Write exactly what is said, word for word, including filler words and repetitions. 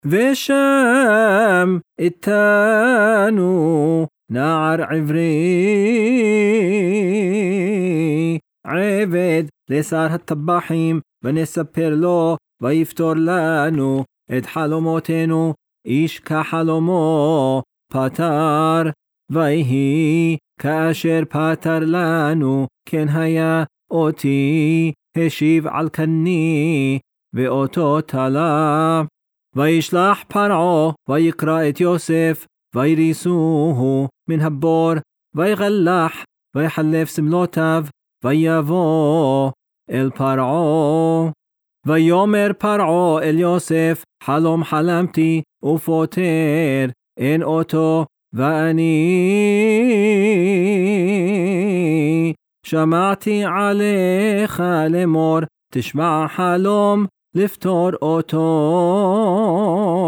ושם איתנו נער עברי עבד לשר הטבחים, ונספר לו ויפתור לנו את חלומותינו. איש כחלומו פתר, ויהי כאשר פתר לנו, כן היה אותי השיב על כני, ואותו תלה. וישלח פרעה ויקרא את יוסף, ויריסוהו מן הבור, ויגלח ויחלף סמלותיו, ויבוא אל פרעה. ויאמר פרעה אל יוסף, חלום חלמתי ופותר אין אותו, ואני שמעתי עליך לאמור, תשמע חלום לפתור אותו.